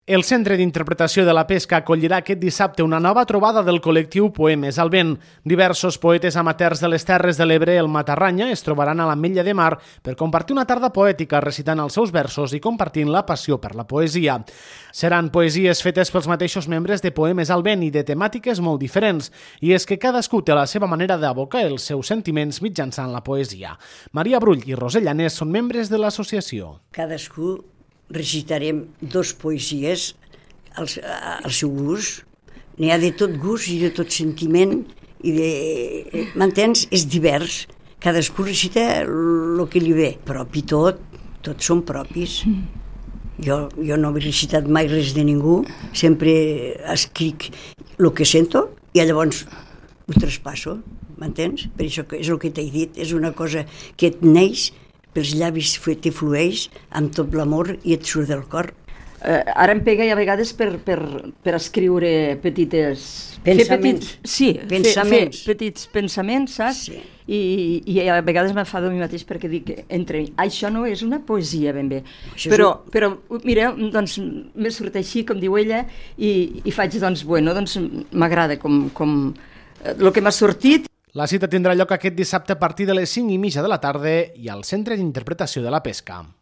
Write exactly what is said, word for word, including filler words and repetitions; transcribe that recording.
El Centre d'Interpretació de la Pesca acollirà aquest dissabte una nova trobada del col·lectiu Poemes al Vent. Diversos poetes amateurs de les Terres de l'Ebre, el Matarranya, es trobaran a l'Ametlla de Mar per compartir una tarda poètica recitant els seus versos i compartint la passió per la poesia. Seran poesies fetes pels mateixos membres de Poemes al Vent i de temàtiques molt diferents, i és que cadascú té la seva manera d'abocar els seus sentiments mitjançant la poesia. Maria Brull i Roser Llanés són membres de l'associació. Cadascú recitarem dos poesies al, al seu gust. N'hi ha de tot gust i de tot sentiment, i de... m'entens? És divers. Cadascú recita el que li ve. Propi tot, tots són propis. Jo, jo no he recitat mai res de ningú, sempre escric el que sento i llavors ho traspasso, m'entens? Per això que és el que t'he dit, és una cosa que et neix pels llavis, te flueix amb tot l'amor i et surt del cor. Uh, ara em pega a vegades per, per, per escriure petites... Pensaments. Petits, sí, pensaments. Fer, fer petits pensaments, saps? Sí. I, I a vegades m'enfado a mi mateix perquè dic, entre això no és una poesia ben bé. Això però, un... però, mira, doncs m'he surt així, com diu ella, i, i faig, doncs, bueno, doncs m'agrada com, com el que m'ha sortit. La cita tindrà lloc aquest dissabte a partir de les cinc i mitja de la tarda i al Centre d'Interpretació de la Pesca.